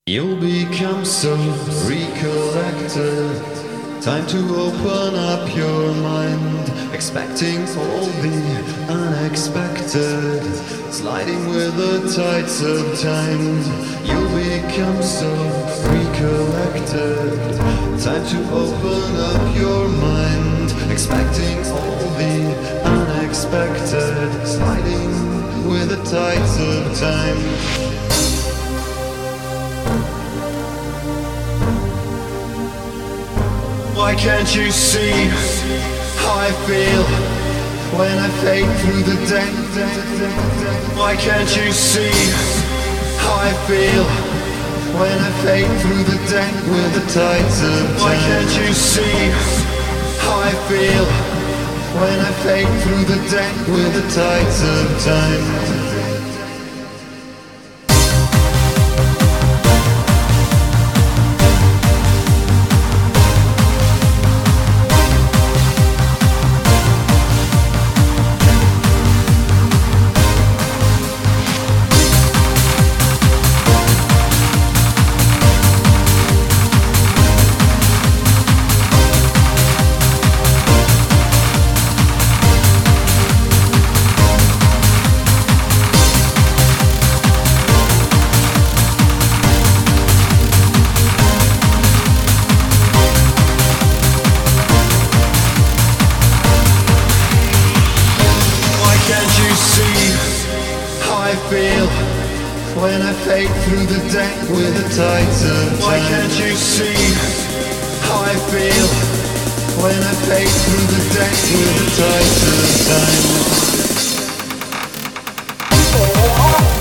You'll become so recollected. Time to open up your mind, expecting all the unexpected, sliding with the tides of time. You'll become so recollected. Time to open up your mind, expecting all the unexpected, sliding with the tides of time. Why can't you see how I feel when I fade through the day? Why can't you see how I feel when I fade through the day with the tides of time? Why can't you see how I feel when I fade through the day with the tides of time? Feel when I fade through the day with the tides of time. Why can't you see how I feel when I fade through the day with the tides of time?